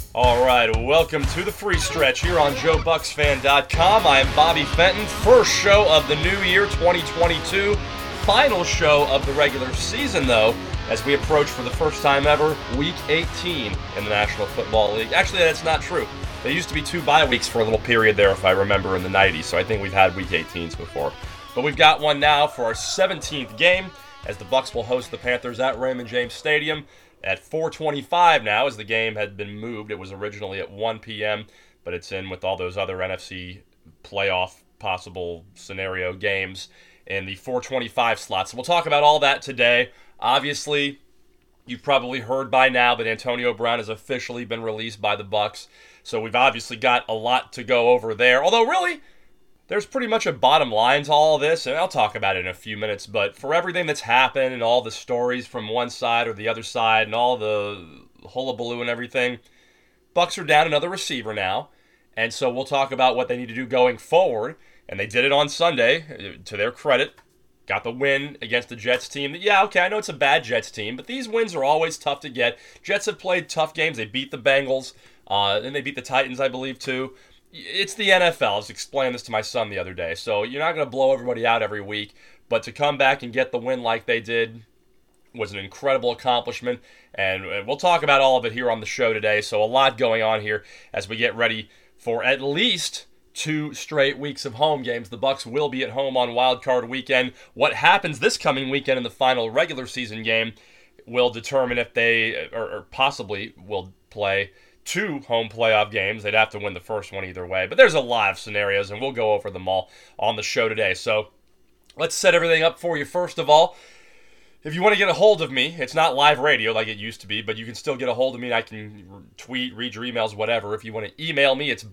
All right, welcome to the free stretch here on JoeBucksFan.com. I am Bobby Fenton. First show of the new year, 2022. Final show of the regular season, though, as we approach for the first time ever, Week 18 in the National Football League. Actually, that's not true. There used to be 2 bye weeks for a little period there, if I remember, in the 90s, so I think we've had Week 18s before. But we've got one now for our 17th game, as the Bucs will host the Panthers at Raymond James Stadium at 4:25 now, as the game had been moved. It was originally at 1 p.m., but it's in with all those other NFC playoff possible scenario games in the 4:25 slot. So we'll talk about all that today. Obviously, you've probably heard by now that Antonio Brown has officially been released by the Bucs, so we've obviously got a lot to go over there. Although, really, there's pretty much a bottom line to all this, and I'll talk about it in a few minutes, but for everything that's happened and all the stories from one side or the other side and all the hullabaloo and everything, Bucs are down another receiver now, and so we'll talk about what they need to do going forward, and they did it on Sunday, to their credit. Got the win against the Jets team. Yeah, okay, I know it's a bad Jets team, but these wins are always tough to get. Jets have played tough games. They beat the Bengals, and they beat the Titans, I believe, too. It's the NFL. I was explaining this to my son the other day. So you're not going to blow everybody out every week, but to come back and get the win like they did was an incredible accomplishment, and we'll talk about all of it here on the show today. So a lot going on here as we get ready for at least 2 straight weeks of home games. The Bucs will be at home on Wild Card Weekend. What happens this coming weekend in the final regular season game will determine if they, or possibly will play 2 home playoff games. They'd have to win the first one either way. But there's a lot of scenarios, and we'll go over them all on the show today. So let's set everything up for you. First of all, if you want to get a hold of me, it's not live radio like it used to be, but you can still get a hold of me. I can tweet, read your emails, whatever. If you want to email me, it's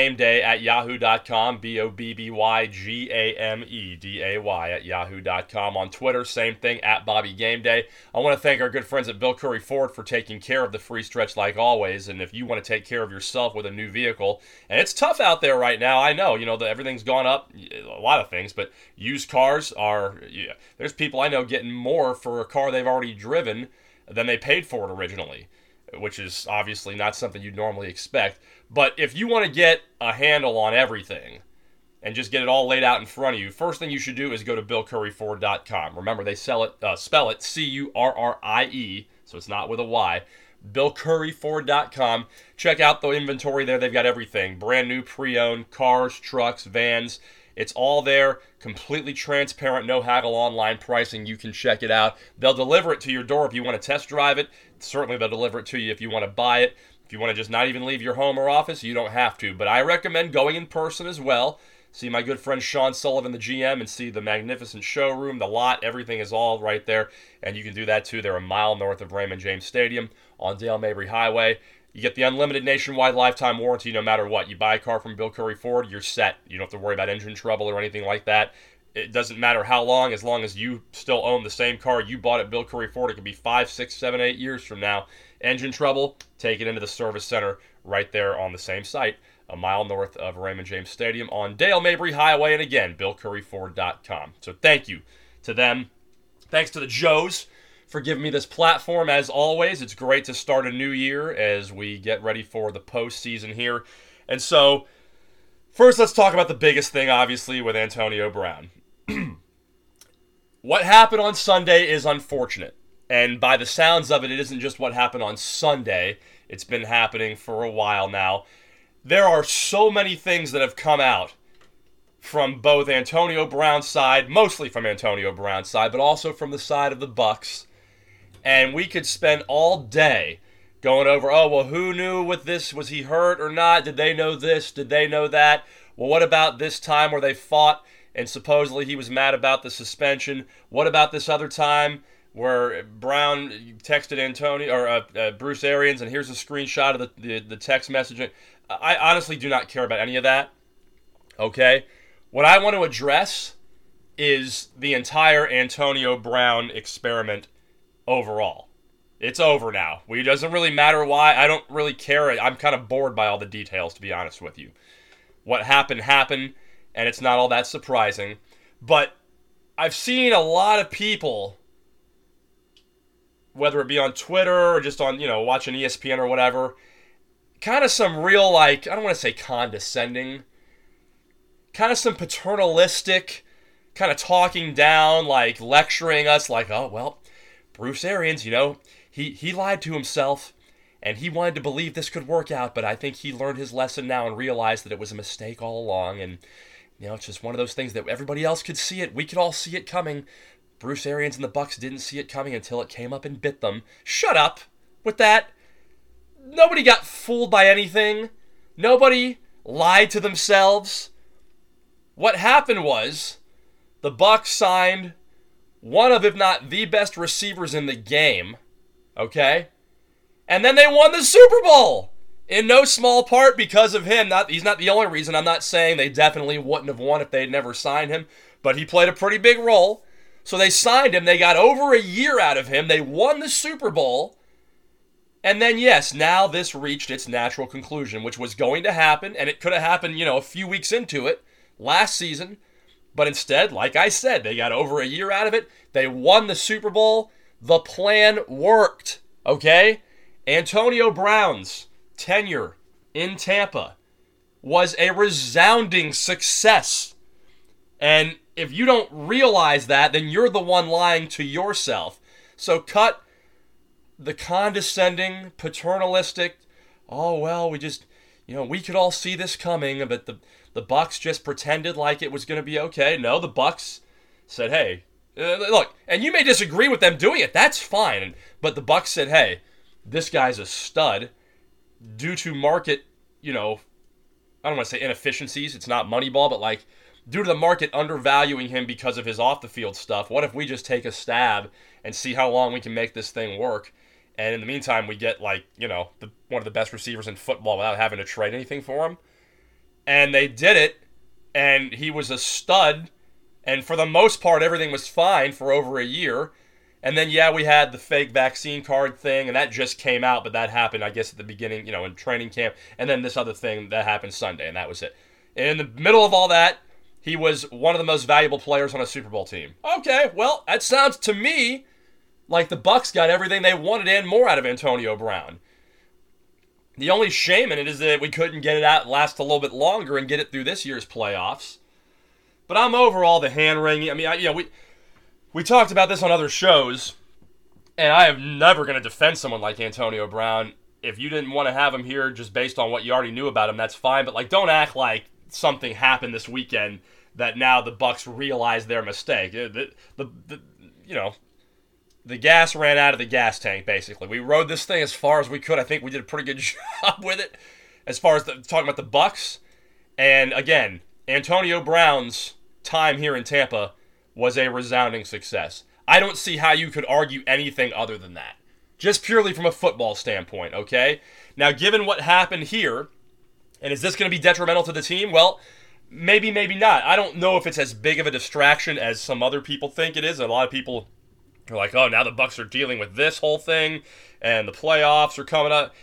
bobbygameday@yahoo.com, BOBBYGAMEDAY@yahoo.com. On Twitter, same thing, @BobbyGameDay. I want to thank our good friends at Bill Curry Ford for taking care of the free stretch like always, and if you want to take care of yourself with a new vehicle, and it's tough out there right now, I know, everything's gone up, a lot of things, but used cars are, there's people I know getting more for a car they've already driven than they paid for it originally, which is obviously not something you'd normally expect. But if you want to get a handle on everything and just get it all laid out in front of you, first thing you should do is go to BillCurryFord.com. Remember, they spell it Currie, so it's not with a Y. BillCurryFord.com. Check out the inventory there. They've got everything. Brand new pre-owned cars, trucks, vans. It's all there, completely transparent, no haggle online pricing. You can check it out. They'll deliver it to your door if you want to test drive it. Certainly they'll deliver it to you if you want to buy it. If you want to just not even leave your home or office, you don't have to. But I recommend going in person as well. See my good friend Sean Sullivan, the GM, and see the magnificent showroom, the lot. Everything is all right there. And you can do that too. They're a mile north of Raymond James Stadium on Dale Mabry Highway. You get the unlimited nationwide lifetime warranty no matter what. You buy a car from Bill Curry Ford, you're set. You don't have to worry about engine trouble or anything like that. It doesn't matter how long, as long as you still own the same car you bought at Bill Curry Ford. It could be 5, 6, 7, 8 years from now. Engine trouble, take it into the service center right there on the same site, a mile north of Raymond James Stadium on Dale Mabry Highway. And again, BillCurryFord.com. So thank you to them. Thanks to the Joes for giving me this platform. As always, it's great to start a new year as we get ready for the postseason here. And so, first let's talk about the biggest thing, obviously, with Antonio Brown. What happened on Sunday is unfortunate. And by the sounds of it, it isn't just what happened on Sunday. It's been happening for a while now. There are so many things that have come out from both Antonio Brown's side, mostly from Antonio Brown's side, but also from the side of the Bucs. And we could spend all day going over, who knew with this? Was he hurt or not? Did they know this? Did they know that? Well, what about this time where they fought and supposedly he was mad about the suspension? What about this other time where Brown texted Antonio or Bruce Arians, and here's a screenshot of the text messaging? I honestly do not care about any of that. Okay? What I want to address is the entire Antonio Brown experiment overall. It's over now. It doesn't really matter why. I don't really care. I'm kind of bored by all the details, to be honest with you. What happened, and it's not all that surprising. But I've seen a lot of people, whether it be on Twitter or just on, watching ESPN or whatever, kind of some real, like, I don't want to say condescending, kind of some paternalistic, kind of talking down, like lecturing us, like, oh, well, Bruce Arians, he lied to himself, and he wanted to believe this could work out, but I think he learned his lesson now and realized that it was a mistake all along, and, it's just one of those things that everybody else could see it. We could all see it coming. Bruce Arians and the Bucs didn't see it coming until it came up and bit them. Shut up with that. Nobody got fooled by anything. Nobody lied to themselves. What happened was the Bucs signed one of, if not the best receivers in the game, okay? And then they won the Super Bowl, in no small part because of him. He's not the only reason. I'm not saying they definitely wouldn't have won if they had never signed him, but he played a pretty big role. So they signed him. They got over a year out of him. They won the Super Bowl. And then, yes, now this reached its natural conclusion, which was going to happen, and it could have happened, a few weeks into it, last season. But instead, like I said, they got over a year out of it. They won the Super Bowl. The plan worked, okay? Antonio Brown's tenure in Tampa was a resounding success. And if you don't realize that, then you're the one lying to yourself. So cut the condescending, paternalistic, oh, well, we just, we could all see this coming, but the Bucs just pretended like it was going to be okay. No, the Bucs said, hey, look, and you may disagree with them doing it. That's fine. But the Bucs said, hey, this guy's a stud. Due to market, I don't want to say inefficiencies. It's not Moneyball, but like due to the market undervaluing him because of his off-the-field stuff, what if we just take a stab and see how long we can make this thing work? And in the meantime, we get one of the best receivers in football without having to trade anything for him. And they did it, and he was a stud. And for the most part, everything was fine for over a year. And then, we had the fake vaccine card thing, and that just came out, but that happened, I guess, at the beginning, in training camp. And then this other thing that happened Sunday, and that was it. And in the middle of all that, he was one of the most valuable players on a Super Bowl team. Okay, well, that sounds to me like the Bucs got everything they wanted and more out of Antonio Brown. The only shame in it is that we couldn't get it out, last a little bit longer, and get it through this year's playoffs. But I'm over all the hand-wringing. I mean, we talked about this on other shows, and I am never going to defend someone like Antonio Brown. If you didn't want to have him here just based on what you already knew about him, that's fine. But, don't act like something happened this weekend that now the Bucs realize their mistake. The gas ran out of the gas tank, basically. We rode this thing as far as we could. I think we did a pretty good job with it as far as talking about the Bucs. And, again, Antonio Brown's time here in Tampa was a resounding success. I don't see how you could argue anything other than that. Just purely from a football standpoint, okay? Now, given what happened here, and is this going to be detrimental to the team? Well, maybe, maybe not. I don't know if it's as big of a distraction as some other people think it is. A lot of people are like, oh, now the Bucs are dealing with this whole thing, and the playoffs are coming up.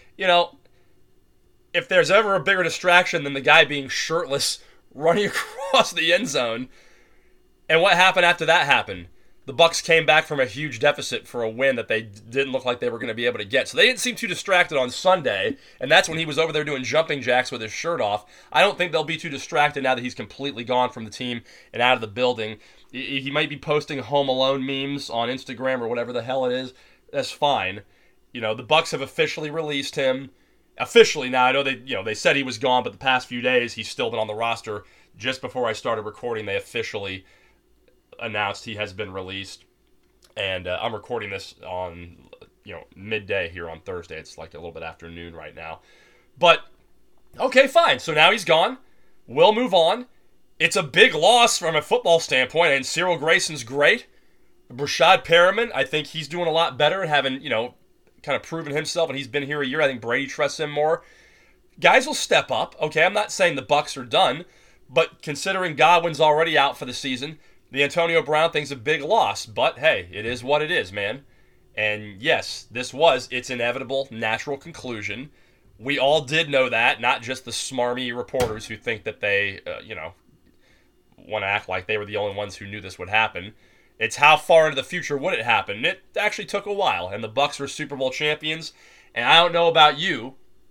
If there's ever a bigger distraction than the guy being shirtless running across the end zone. And what happened after that happened? The Bucs came back from a huge deficit for a win that they didn't look like they were going to be able to get. So they didn't seem too distracted on Sunday, and that's when he was over there doing jumping jacks with his shirt off. I don't think they'll be too distracted now that he's completely gone from the team and out of the building. He might be posting Home Alone memes on Instagram or whatever the hell it is. That's fine. The Bucs have officially released him. Officially now, I know they said he was gone, but the past few days he's still been on the roster. Just before I started recording, they officially announced he has been released, and I'm recording this on midday here on Thursday. It's like a little bit after noon right now, but okay, fine. So now he's gone. We'll move on. It's a big loss from a football standpoint, and Cyril Grayson's great. Brashad Perriman, I think he's doing a lot better and having kind of proven himself, and he's been here a year. I think Brady trusts him more. Guys will step up. Okay, I'm not saying the Bucs are done, but considering Godwin's already out for the season, the Antonio Brown thing's a big loss, but hey, it is what it is, man. And yes, this was its inevitable, natural conclusion. We all did know that, not just the smarmy reporters who think that they, want to act like they were the only ones who knew this would happen. It's how far into the future would it happen? It actually took a while, and the Bucs were Super Bowl champions. And I don't know about you,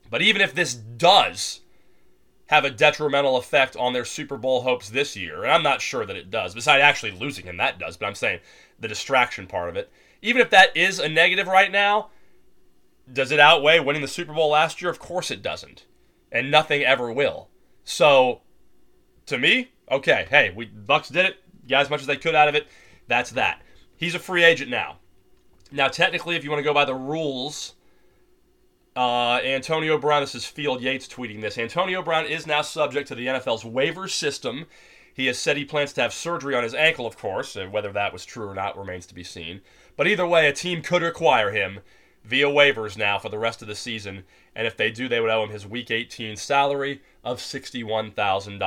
But even if this does have a detrimental effect on their Super Bowl hopes this year, and I'm not sure that it does, besides actually losing him, that does, but I'm saying the distraction part of it. Even if that is a negative right now, does it outweigh winning the Super Bowl last year? Of course it doesn't. And nothing ever will. So, to me, okay, hey, Bucs did it, got as much as they could out of it, that's that. He's a free agent now. Now, technically, if you want to go by the rules, Antonio Brown, this is Field Yates tweeting this, Antonio Brown is now subject to the NFL's waiver system. He has said he plans to have surgery on his ankle, of course, and whether that was true or not remains to be seen. But either way, a team could acquire him via waivers now for the rest of the season, and if they do, they would owe him his Week 18 salary of $61,000,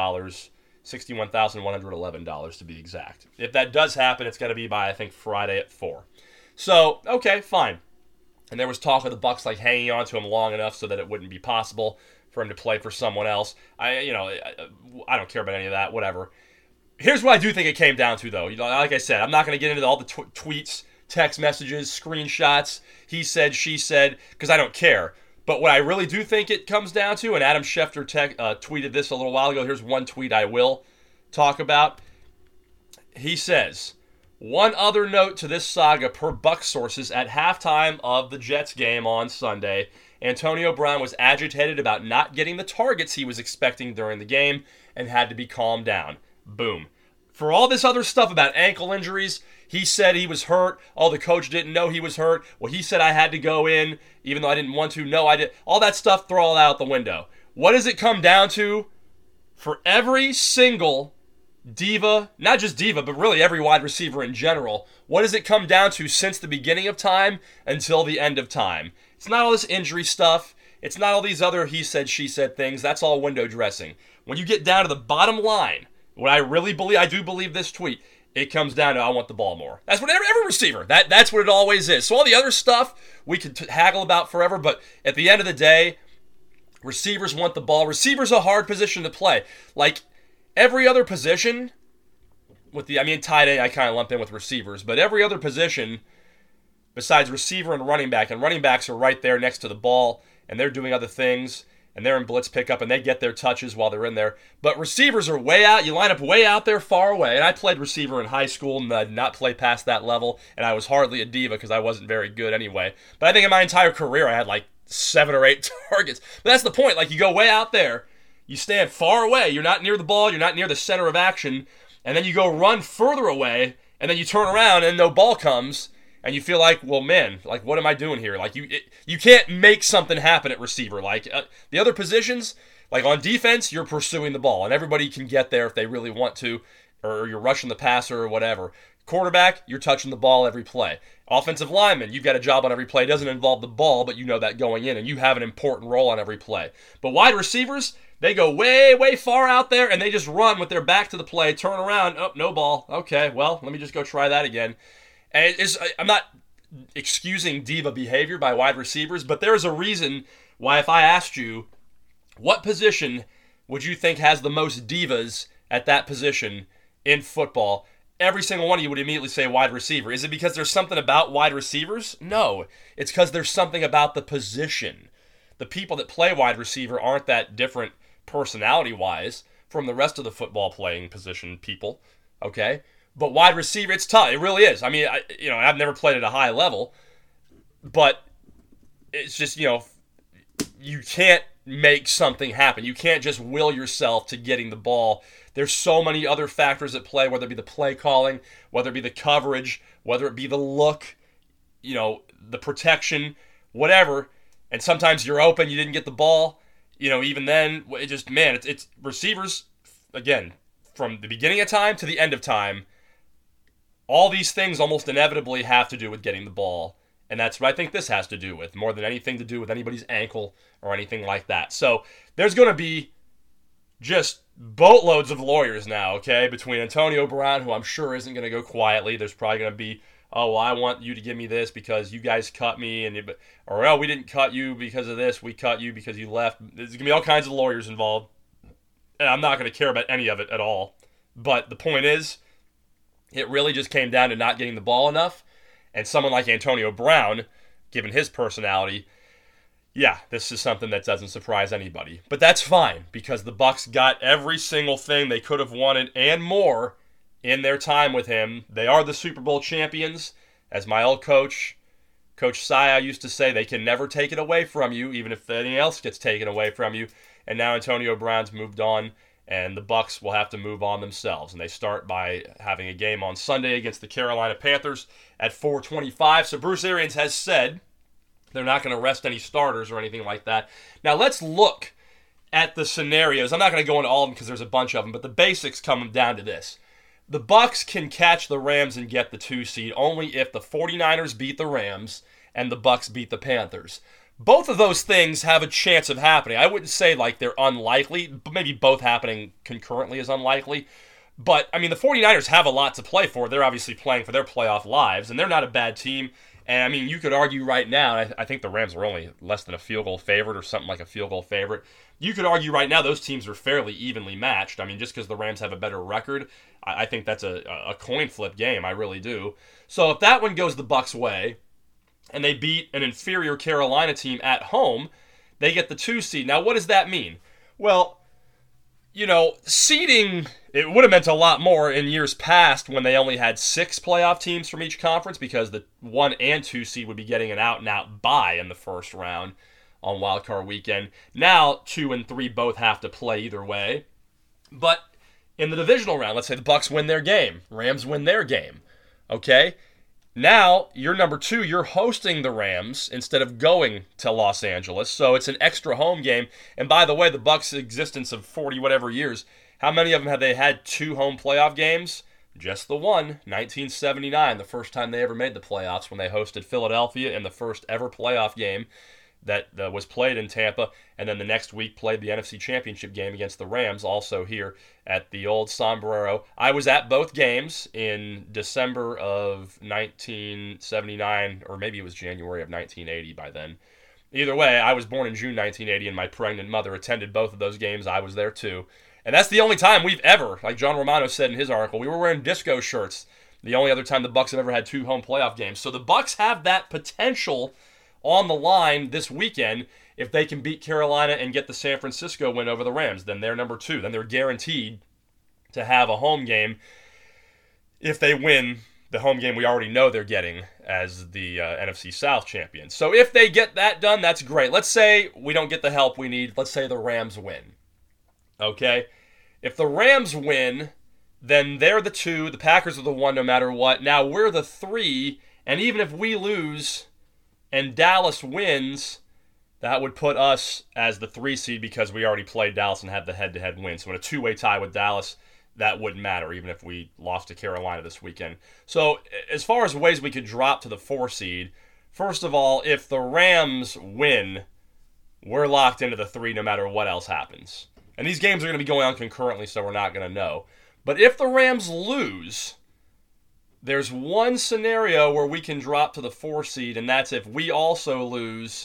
$61,111 to be exact. If that does happen, it's going to be by, I think, Friday at 4. So, okay, fine. And there was talk of the Bucs like hanging on to him long enough so that it wouldn't be possible for him to play for someone else. I don't care about any of that. Whatever. Here's what I do think it came down to, though. Like I said, I'm not going to get into all the tweets, text messages, screenshots, he said, she said, because I don't care. But what I really do think it comes down to, and Adam Schefter tweeted this a little while ago. Here's one tweet I will talk about. He says, one other note to this saga per Bucs sources, at halftime of the Jets game on Sunday, Antonio Brown was agitated about not getting the targets he was expecting during the game and had to be calmed down. Boom. For all this other stuff about ankle injuries, he said he was hurt. Oh, the coach didn't know he was hurt. Well, he said I had to go in, even though I didn't want to. No, I did. All that stuff, throw all out the window. What does it come down to? For every single diva, not just diva, but really every wide receiver in general, what does it come down to since the beginning of time until the end of time? It's not all this injury stuff. It's not all these other he said, she said things. That's all window dressing. When you get down to the bottom line, what I really believe, I do believe this tweet, it comes down to I want the ball more. That's what every receiver, that's what it always is. So all the other stuff we could haggle about forever, but at the end of the day, receivers want the ball. Receivers a hard position to play. Like, every other position, tight end I kind of lump in with receivers, but every other position besides receiver and running backs are right there next to the ball, and they're doing other things, and they're in blitz pickup, and they get their touches while they're in there. But receivers are way out. You line up way out there, far away. And I played receiver in high school, and I did not play past that level, and I was hardly a diva because I wasn't very good anyway. But I think in my entire career I had like 7 or 8 targets. But that's the point. Like, you go way out there, you stand far away, you're not near the ball, you're not near the center of action, and then you go run further away, and then you turn around and no ball comes, and you feel like, well, man, like, what am I doing here? Like, you can't make something happen at receiver. Like, the other positions, like on defense, you're pursuing the ball, and everybody can get there if they really want to, or you're rushing the passer or whatever. Quarterback, you're touching the ball every play. Offensive lineman, you've got a job on every play. It doesn't involve the ball, but you know that going in, and you have an important role on every play. But wide receivers, they go way, way far out there, and they just run with their back to the play, turn around, oh, no ball. Okay, well, let me just go try that again. And I'm not excusing diva behavior by wide receivers, but there is a reason why if I asked you, what position would you think has the most divas at that position in football? Every single one of you would immediately say wide receiver. Is it because there's something about wide receivers? No. It's because there's something about the position. The people that play wide receiver aren't that different personality-wise from the rest of the football playing position people, okay? But wide receiver, it's tough. It really is. I mean, I've never played at a high level, but it's just, you can't make something happen. You can't just will yourself to getting the ball. There's so many other factors at play, whether it be the play calling, whether it be the coverage, whether it be the look, the protection, whatever. And sometimes you're open, you didn't get the ball. Even then, it's receivers, again, from the beginning of time to the end of time, all these things almost inevitably have to do with getting the ball. And that's what I think this has to do with, more than anything to do with anybody's ankle or anything like that. So there's going to be just boatloads of lawyers now, okay, between Antonio Brown, who I'm sure isn't going to go quietly. There's probably going to be, oh, well, I want you to give me this because you guys cut me, or, oh, we didn't cut you because of this. We cut you because you left. There's going to be all kinds of lawyers involved, and I'm not going to care about any of it at all. But the point is, it really just came down to not getting the ball enough, and someone like Antonio Brown, given his personality, Yeah, this is something that doesn't surprise anybody. But that's fine because the Bucks got every single thing they could have wanted and more in their time with him. They are the Super Bowl champions. As my old coach, Coach Saya, used to say, they can never take it away from you, even if anything else gets taken away from you. And now Antonio Brown's moved on, and the Bucks will have to move on themselves. And they start by having a game on Sunday against the Carolina Panthers at 4:25. So Bruce Arians has said they're not going to rest any starters or anything like that. Now let's look at the scenarios. I'm not going to go into all of them because there's a bunch of them, but the basics come down to this. The Bucks can catch the Rams and get the 2 seed only if the 49ers beat the Rams and the Bucks beat the Panthers. Both of those things have a chance of happening. I wouldn't say like they're unlikely, but maybe both happening concurrently is unlikely. But, I mean, the 49ers have a lot to play for. They're obviously playing for their playoff lives, and they're not a bad team. And, I mean, you could argue right now, and I think the Rams are only less than a field goal favorite or something like a field goal favorite. You could argue right now those teams are fairly evenly matched. I mean, just because the Rams have a better record, I think that's a coin flip game. I really do. So if that one goes the Bucks' way, and they beat an inferior Carolina team at home, they get the 2 seed. Now, what does that mean? Well, you know, seeding, it would have meant a lot more in years past when they only had 6 playoff teams from each conference because the 1 and 2 seed would be getting an out-and-out bye in the first round on Wild Card Weekend. Now, 2 and 3 both have to play either way. But in the divisional round, let's say the Bucks win their game, Rams win their game, okay? Now, you're number 2, you're hosting the Rams instead of going to Los Angeles, so it's an extra home game. And by the way, the Bucks' existence of 40-whatever years, how many of them have they had 2 home playoff games? Just the one, 1979, the first time they ever made the playoffs when they hosted Philadelphia in the first ever playoff game that was played in Tampa, and then the next week played the NFC Championship game against the Rams, also here at the old Sombrero. I was at both games in December of 1979, or maybe it was January of 1980 by then. Either way, I was born in June 1980, and my pregnant mother attended both of those games. I was there too. And that's the only time we've ever, like John Romano said in his article, we were wearing disco shirts. The only other time the Bucks have ever had 2 home playoff games. So the Bucks have that potential on the line this weekend. If they can beat Carolina and get the San Francisco win over the Rams, then they're number 2. Then they're guaranteed to have a home game if they win the home game we already know they're getting as the NFC South champions. So if they get that done, that's great. Let's say we don't get the help we need. Let's say the Rams win. Okay? If the Rams win, then they're the 2. The Packers are the 1 no matter what. Now we're the 3, and even if we lose and Dallas wins, that would put us as the 3 seed because we already played Dallas and had the head-to-head win. So in a 2-way tie with Dallas, that wouldn't matter even if we lost to Carolina this weekend. So as far as ways we could drop to the 4 seed, first of all, if the Rams win, we're locked into the 3 no matter what else happens. And these games are going to be going on concurrently, so we're not going to know. But if the Rams lose, there's one scenario where we can drop to the 4 seed, and that's if we also lose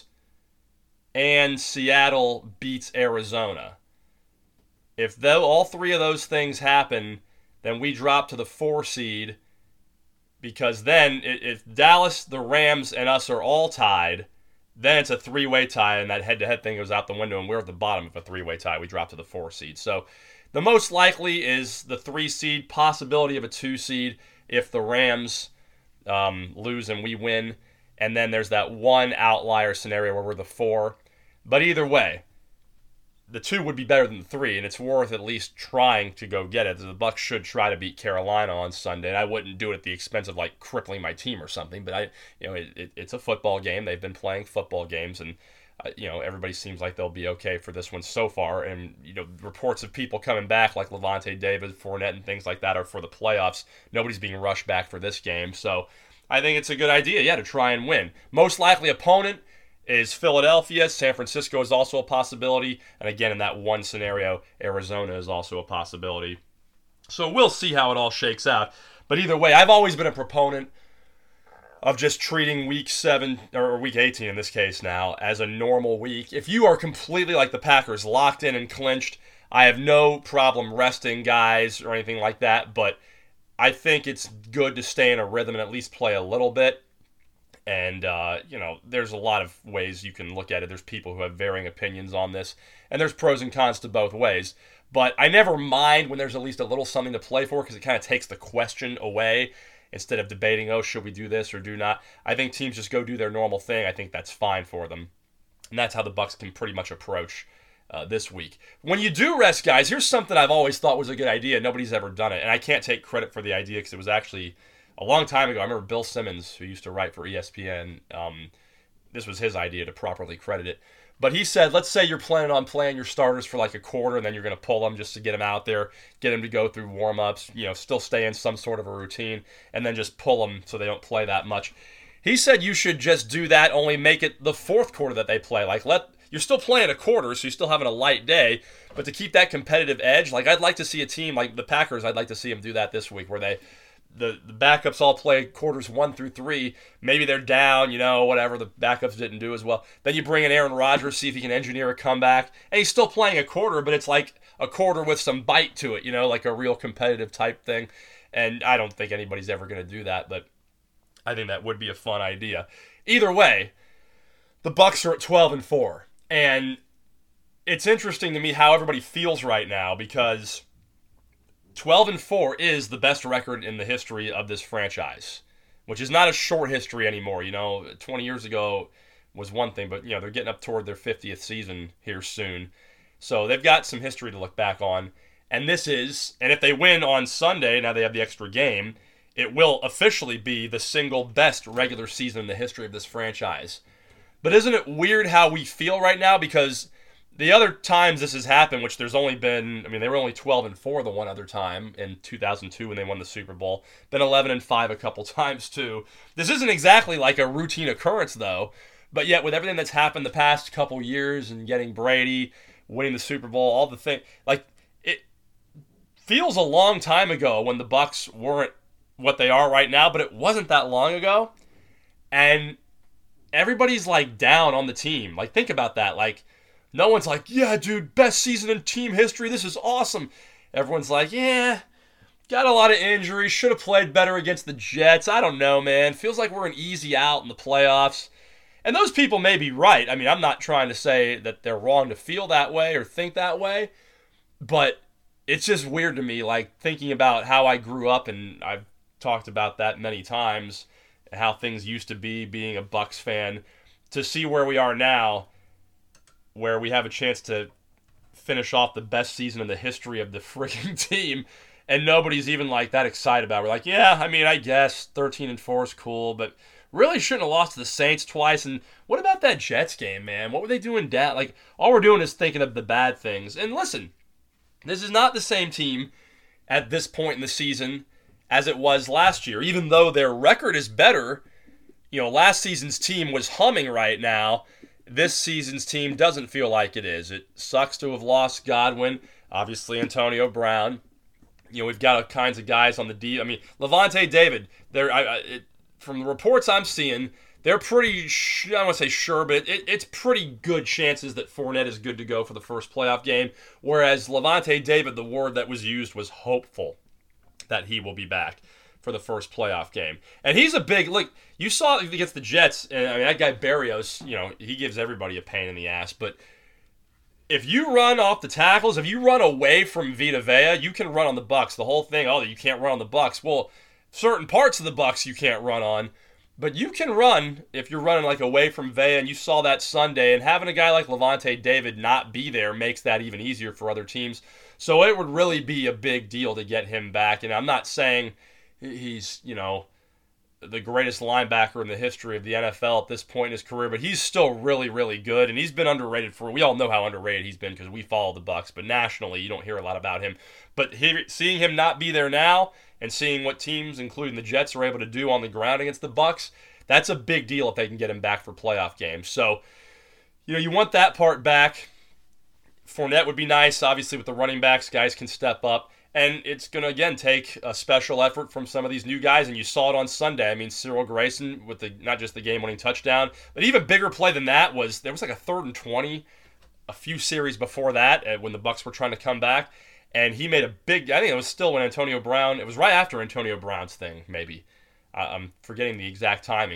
and Seattle beats Arizona. If all 3 of those things happen, then we drop to the 4 seed, because then if Dallas, the Rams, and us are all tied, then it's a 3-way tie, and that head-to-head thing goes out the window, and we're at the bottom of a 3-way tie. We drop to the 4 seed. So the most likely is the 3 seed, possibility of a 2 seed if the Rams lose and we win. And then there's that one outlier scenario where we're the 4. But either way, the 2 would be better than the 3, and it's worth at least trying to go get it. The Bucks should try to beat Carolina on Sunday, and I wouldn't do it at the expense of like crippling my team or something. But it's a football game. They've been playing football games, and everybody seems like they'll be okay for this one so far. And reports of people coming back like Levante David, Fournette, and things like that are for the playoffs. Nobody's being rushed back for this game, so I think it's a good idea, to try and win. Most likely opponent is Philadelphia. San Francisco is also a possibility. And again, in that one scenario, Arizona is also a possibility. So we'll see how it all shakes out. But either way, I've always been a proponent of just treating week 7, or week 18 in this case now, as a normal week. If you are completely like the Packers, locked in and clinched, I have no problem resting guys or anything like that. But I think it's good to stay in a rhythm and at least play a little bit. And, there's a lot of ways you can look at it. There's people who have varying opinions on this, and there's pros and cons to both ways. But I never mind when there's at least a little something to play for, because it kind of takes the question away instead of debating, oh, should we do this or do not. I think teams just go do their normal thing. I think that's fine for them. And that's how the Bucs can pretty much approach this week. When you do rest guys, here's something I've always thought was a good idea. Nobody's ever done it, and I can't take credit for the idea because it was actually a long time ago. I remember Bill Simmons, who used to write for ESPN, this was his idea to properly credit it. But he said, let's say you're planning on playing your starters for like a quarter, and then you're going to pull them just to get them out there, get them to go through warm-ups, still stay in some sort of a routine, and then just pull them so they don't play that much. He said you should just do that, only make it the fourth quarter that they play. You're still playing a quarter, so you're still having a light day, but to keep that competitive edge, I'd like to see a team like the Packers, I'd like to see them do that this week, where the backups all play quarters 1 through 3. Maybe they're down, whatever. The backups didn't do as well. Then you bring in Aaron Rodgers, see if he can engineer a comeback. And he's still playing a quarter, but it's like a quarter with some bite to it, like a real competitive type thing. And I don't think anybody's ever going to do that, but I think that would be a fun idea. Either way, the Bucs are at 12-4. And it's interesting to me how everybody feels right now, because 12-4 is the best record in the history of this franchise, which is not a short history anymore. 20 years ago was one thing, but they're getting up toward their 50th season here soon. So they've got some history to look back on. And if they win on Sunday, now they have the extra game, it will officially be the single best regular season in the history of this franchise. But isn't it weird how we feel right now? Because the other times this has happened, which there's only been, they were only 12-4 the one other time in 2002 when they won the Super Bowl. Been 11-5 a couple times too. This isn't exactly like a routine occurrence though, but yet with everything that's happened the past couple years and getting Brady, winning the Super Bowl, all the things, it feels a long time ago when the Bucs weren't what they are right now, but it wasn't that long ago. And everybody's down on the team. Think about that. No one's like, yeah, dude, best season in team history. This is awesome. Everyone's like, yeah, got a lot of injuries. Should have played better against the Jets. I don't know, man. Feels like we're an easy out in the playoffs. And those people may be right. I'm not trying to say that they're wrong to feel that way or think that way. But it's just weird to me, thinking about how I grew up, and I've talked about that many times, how things used to be, being a Bucs fan, to see where we are now, where we have a chance to finish off the best season in the history of the freaking team, and nobody's even that excited about it. We're yeah, I guess 13-4 is cool, but really shouldn't have lost to the Saints twice. And what about that Jets game, man? What were they doing down? All we're doing is thinking of the bad things. And listen, this is not the same team at this point in the season as it was last year, even though their record is better. Last season's team was humming right now. This season's team doesn't feel like it is. It sucks to have lost Godwin, obviously Antonio Brown. We've got all kinds of guys on the D. Lavonte David, from the reports I'm seeing, they're pretty, I don't want to say sure, but it's pretty good chances that Fournette is good to go for the first playoff game, whereas Lavonte David, the word that was used was hopeful that he will be back for the first playoff game. And he's a big, you saw it against the Jets, and that guy Berrios, he gives everybody a pain in the ass, but if you run off the tackles, if you run away from Vita Vea, you can run on the Bucs. The whole thing, you can't run on the Bucs. Well, certain parts of the Bucs you can't run on, but you can run if you're running away from Vea, and you saw that Sunday, and having a guy like Lavonte David not be there makes that even easier for other teams. So it would really be a big deal to get him back, and I'm not saying he's, the greatest linebacker in the history of the NFL at this point in his career, but he's still really, really good, and he's been underrated we all know how underrated he's been because we follow the Bucs, but nationally you don't hear a lot about him. But seeing him not be there now and seeing what teams, including the Jets, are able to do on the ground against the Bucs, that's a big deal if they can get him back for playoff games. So, you want that part back. Fournette would be nice, obviously, with the running backs. Guys can step up. And it's going to, again, take a special effort from some of these new guys. And you saw it on Sunday. Cyril Grayson with not just the game-winning touchdown, but even bigger play than that was there was a 3rd and 20 a few series before that when the Bucs were trying to come back. And he made a big, I think it was still when Antonio Brown, it was right after Antonio Brown's thing, maybe. I'm forgetting the exact timing.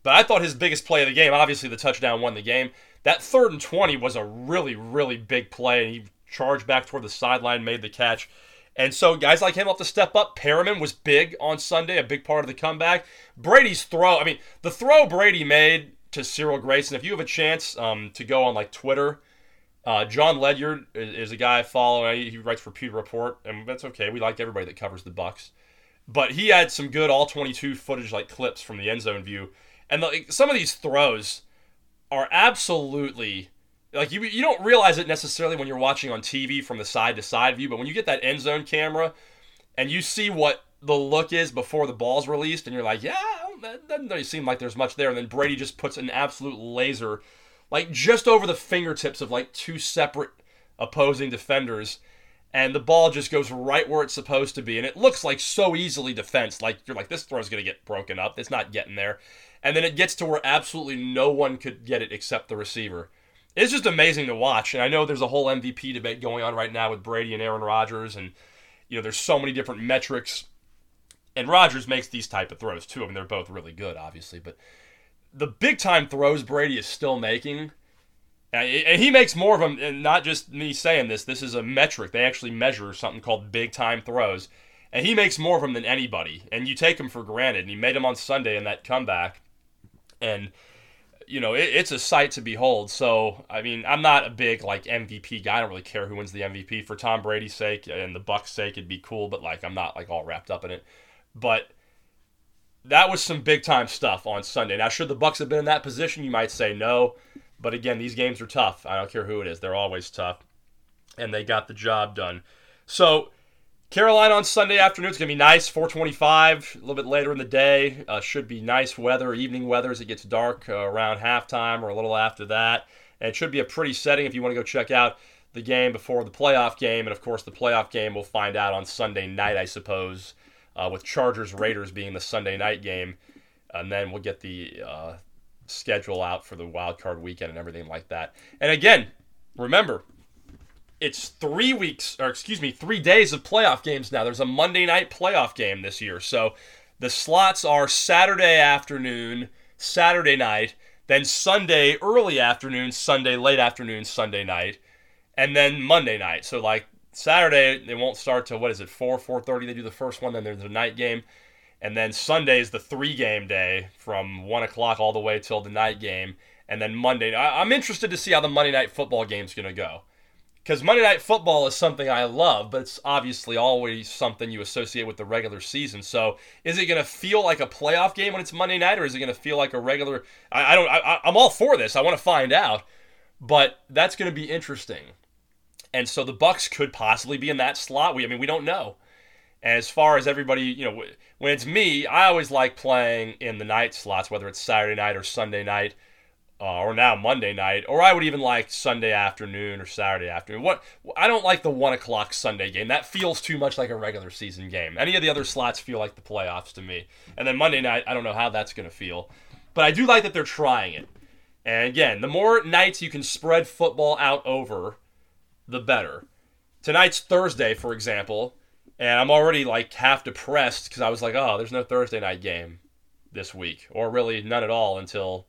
But I thought his biggest play of the game, obviously the touchdown won the game. That 3rd and 20 was a really, really big play, and he charged back toward the sideline, made the catch. And so guys like him have to step up. Perriman was big on Sunday, a big part of the comeback. Brady's throw, the throw Brady made to Cyril Grayson, if you have a chance to go on like Twitter, John Ledyard is a guy I follow. He writes for Pewter Report, and that's okay. We like everybody that covers the Bucs. But he had some good all-22 footage like clips from the end zone view. And some of these throws are absolutely, like you don't realize it necessarily when you're watching on TV from the side-to-side view, but when you get that end zone camera and you see what the look is before the ball's released, and you're like, yeah, that doesn't really seem like there's much there. And then Brady just puts an absolute laser, like just over the fingertips of like 2 separate opposing defenders, and the ball just goes right where it's supposed to be. And it looks like so easily defensed. Like, you're like, this throw's going to get broken up. It's not getting there. And then it gets to where absolutely no one could get it except the receiver. It's just amazing to watch. And I know there's a whole MVP debate going on right now with Brady and Aaron Rodgers. And, there's so many different metrics. And Rodgers makes these type of throws, too. They're both really good, obviously. But the big-time throws Brady is still making, and he makes more of them, and not just me saying this. This is a metric. They actually measure something called big-time throws, and he makes more of them than anybody, and you take him for granted, and he made them on Sunday in that comeback, and, it's a sight to behold. So, I'm not a big, MVP guy. I don't really care who wins the MVP. For Tom Brady's sake and the Bucs' sake, it'd be cool, but, I'm not, all wrapped up in it. But that was some big-time stuff on Sunday. Now, should the Bucs have been in that position? You might say no. But again, these games are tough. I don't care who it is. They're always tough. And they got the job done. So, Carolina on Sunday afternoon. It's going to be nice, 4:25, a little bit later in the day. Should be nice weather, evening weather as it gets dark around halftime or a little after that. And it should be a pretty setting if you want to go check out the game before the playoff game. And, of course, the playoff game we'll find out on Sunday night, I suppose, with Chargers-Raiders being the Sunday night game. And then we'll get the schedule out for the wild card weekend and everything like that. And again, remember, it's 3 days of playoff games now. There's a Monday night playoff game this year. So the slots are Saturday afternoon, Saturday night, then Sunday early afternoon, Sunday late afternoon, Sunday night, and then Monday night. So Saturday, they won't start till, 4:30 they do the first one, then there's a night game. And then Sunday is the 3-game day from 1 o'clock all the way till the night game. And then Monday, I'm interested to see how the Monday Night Football game's going to go. Because Monday Night Football is something I love, but it's obviously always something you associate with the regular season. So is it going to feel like a playoff game when it's Monday night, or is it going to feel like a regular... I'm all for this. I want to find out. But that's going to be interesting. And so the Bucs could possibly be in that slot. We don't know. And as far as everybody, when it's me, I always like playing in the night slots, whether it's Saturday night or Sunday night, or now Monday night, or I would even like Sunday afternoon or Saturday afternoon. I don't like the 1 o'clock Sunday game. That feels too much like a regular season game. Any of the other slots feel like the playoffs to me. And then Monday night, I don't know how that's going to feel. But I do like that they're trying it. And again, the more nights you can spread football out over, the better. Tonight's Thursday, for example, and I'm already half depressed because I was like, oh, there's no Thursday night game this week. Or really none at all until,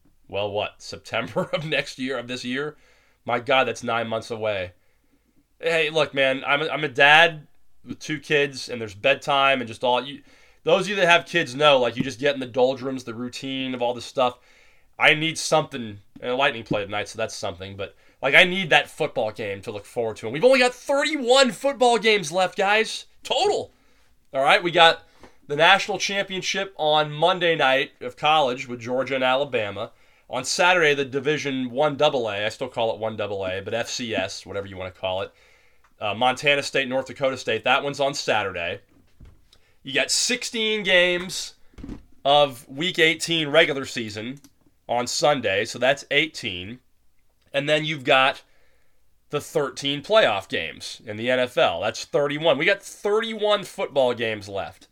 September of this year? My God, that's 9 months away. Hey, look, man, I'm a dad with 2 kids, and there's bedtime and just all... Those of you that have kids know, you just get in the doldrums, the routine of all this stuff. I need something, and a Lightning play tonight, so that's something, but... I need that football game to look forward to. And we've only got 31 football games left, guys. Total. All right, we got the national championship on Monday night of college with Georgia and Alabama. On Saturday, the Division I AA. I still call it 1AA, but FCS, whatever you want to call it. Montana State, North Dakota State. That one's on Saturday. You got 16 games of Week 18 regular season on Sunday, so that's 18. And then you've got the 13 playoff games in the NFL. That's 31. We got 31 football games left.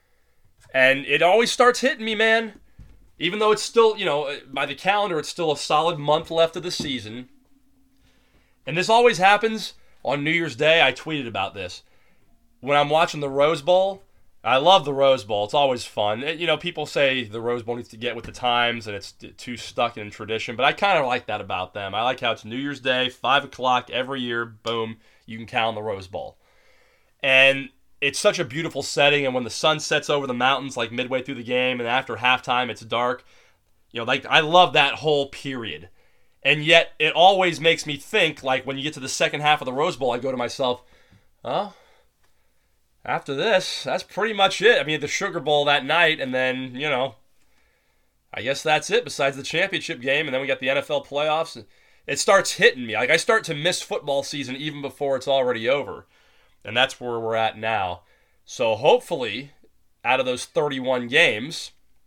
And it always starts hitting me, man. Even though it's still, by the calendar, it's still a solid month left of the season. And this always happens on New Year's Day. I tweeted about this. When I'm watching the Rose Bowl, I love the Rose Bowl. It's always fun. People say the Rose Bowl needs to get with the times and it's too stuck in tradition, but I kind of like that about them. I like how it's New Year's Day, 5 o'clock every year, boom, you can count on the Rose Bowl. And it's such a beautiful setting, and when the sun sets over the mountains like midway through the game and after halftime it's dark, I love that whole period. And yet it always makes me think, like when you get to the second half of the Rose Bowl, I go to myself, oh, after this, that's pretty much it. I mean, the Sugar Bowl that night, and then, I guess that's it besides the championship game, and then we got the NFL playoffs. It starts hitting me. Like, I start to miss football season even before it's already over, and that's where we're at now. So hopefully, out of those 31 games,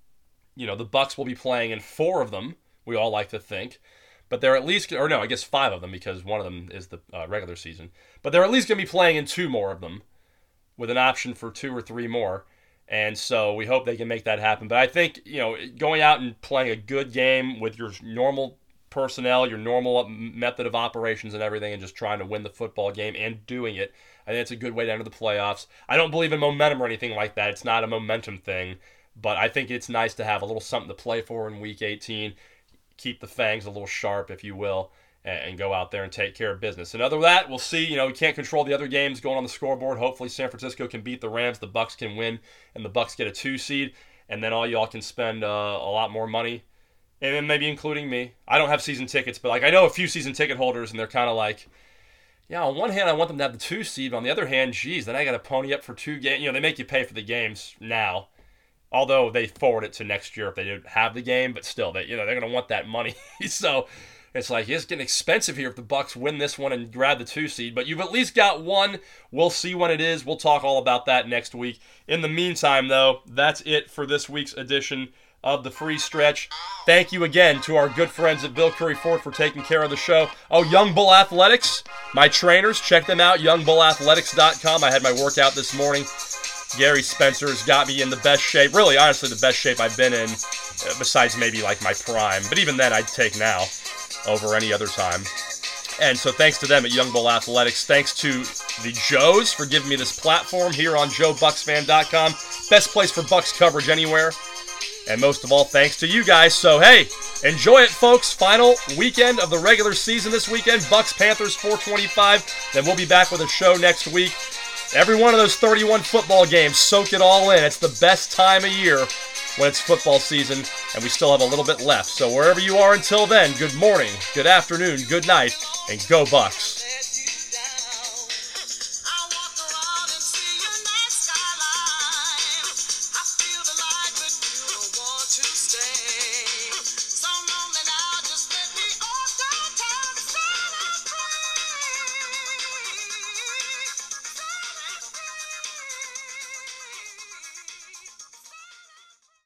the Bucs will be playing in 4 of them, we all like to think. But they're at least, or no, I guess 5 of them because one of them is the regular season. But they're at least going to be playing in 2 more of them, with an option for 2 or 3 more. And so we hope they can make that happen. But I think, going out and playing a good game with your normal personnel, your normal method of operations and everything, and just trying to win the football game and doing it, I think it's a good way to enter the playoffs. I don't believe in momentum or anything like that. It's not a momentum thing. But I think it's nice to have a little something to play for in Week 18. Keep the fangs a little sharp, if you will, and go out there and take care of business. And other than that, we'll see. We can't control the other games going on the scoreboard. Hopefully San Francisco can beat the Rams, the Bucs can win, and the Bucs get a 2 seed, and then all y'all can spend a lot more money, and then maybe including me. I don't have season tickets, but I know a few season ticket holders, and they're kind of like, yeah, on one hand I want them to have the 2 seed, but on the other hand, geez, then I got to pony up for 2 games. They make you pay for the games now. Although they forward it to next year if they didn't have the game, but still, they're going to want that money. So it's like, it's getting expensive here if the Bucs win this one and grab the 2 seed. But you've at least got one. We'll see when it is. We'll talk all about that next week. In the meantime, though, that's it for this week's edition of the Free Stretch. Thank you again to our good friends at Bill Curry Ford for taking care of the show. Oh, Young Bull Athletics, my trainers, check them out, youngbullathletics.com. I had my workout this morning. Gary Spencer's got me in the best shape, really, honestly, the best shape I've been in, besides maybe like my prime. But even then, I'd take now over any other time. And so thanks to them at Young Bull Athletics. Thanks to the Joes for giving me this platform here on JoeBucksFan.com. Best place for Bucs coverage anywhere. And most of all, thanks to you guys. So, hey, enjoy it, folks. Final weekend of the regular season this weekend. Bucs Panthers 425. Then we'll be back with a show next week. Every one of those 31 football games, soak it all in. It's the best time of year when it's football season, and we still have a little bit left. So wherever you are until then, good morning, good afternoon, good night, and go Bucs.